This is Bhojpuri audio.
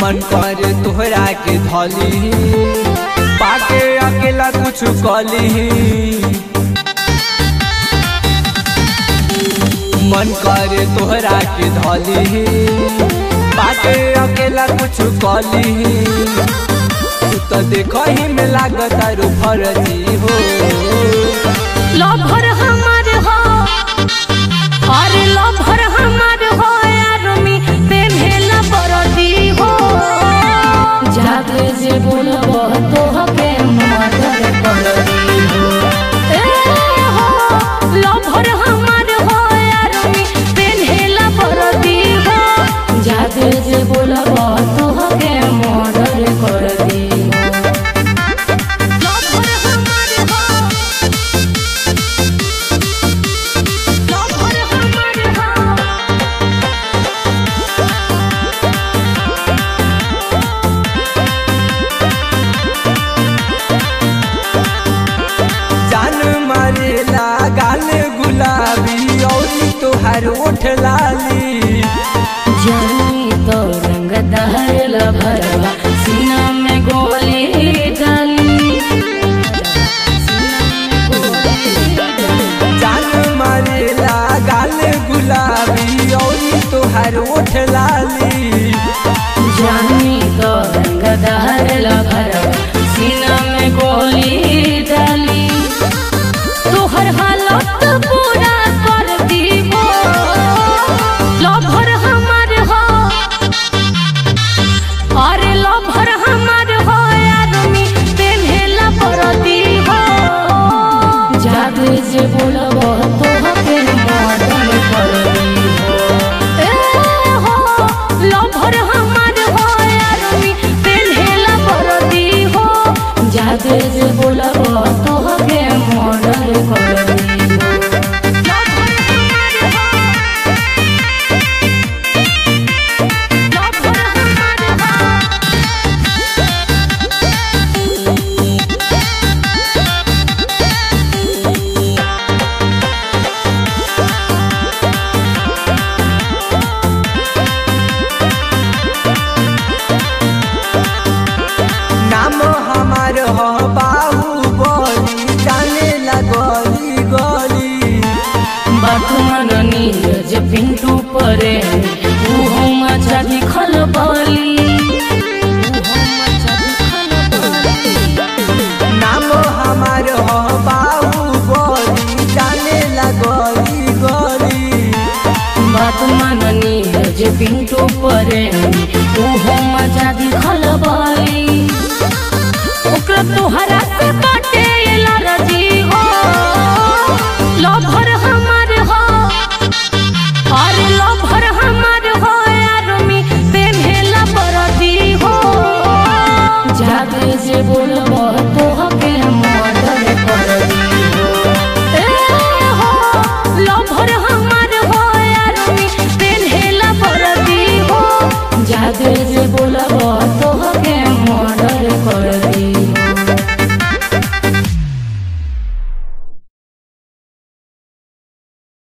मन कर तोहरा के धली पाके अकेला कुछ कली मन कर तोहरा के धली पाके अकेला कुछ कली तू तो देखो ही में लागत रो फर्जी हो लभर हमार हो अरे लभर हमार हो यारमी पेन्हेला बरदी हो जागे जे बोलबो तोहके मदर करदी हो ए हो लभर हमार हो यारमी पेन्हेला बरदी हो जागे जे बोलबो तोहके मदर करदी हो लभर हमार हो लभर हमार हो जान मारेला गाल गुलाबी और तोहार ओठ लाली जानी तो रंग दहल भरवा सीना में गोली डाली जान मारेला गाल गुलाबी और तोहार ओठ लाली जानी तो रंग दहल भरवा सीना में गोली डाली तोहर हालत पूरा कर दीबो लभर हमार हो अरे लभर हमार हो आदमी पेन्हेला बरदी हो जादू जे बोलबो तोहके मदद करदी हो ए हो लभर हमार हो आदमी पेन्हेला बरदी हो जादू जे बोलबो तोहके मदद करदी हो लभर हमार हो लभर हमार हो नाम हमार हो बाहुबली जाने लगली गली बातुमन नीरज पिंटू परे उहो मचा दिखल बली नाम हमार हो बाहुबली जाने लगली गली बातुमन नीरज पिंटू परे उहो मचा दिखल बली ओकरा तोहरा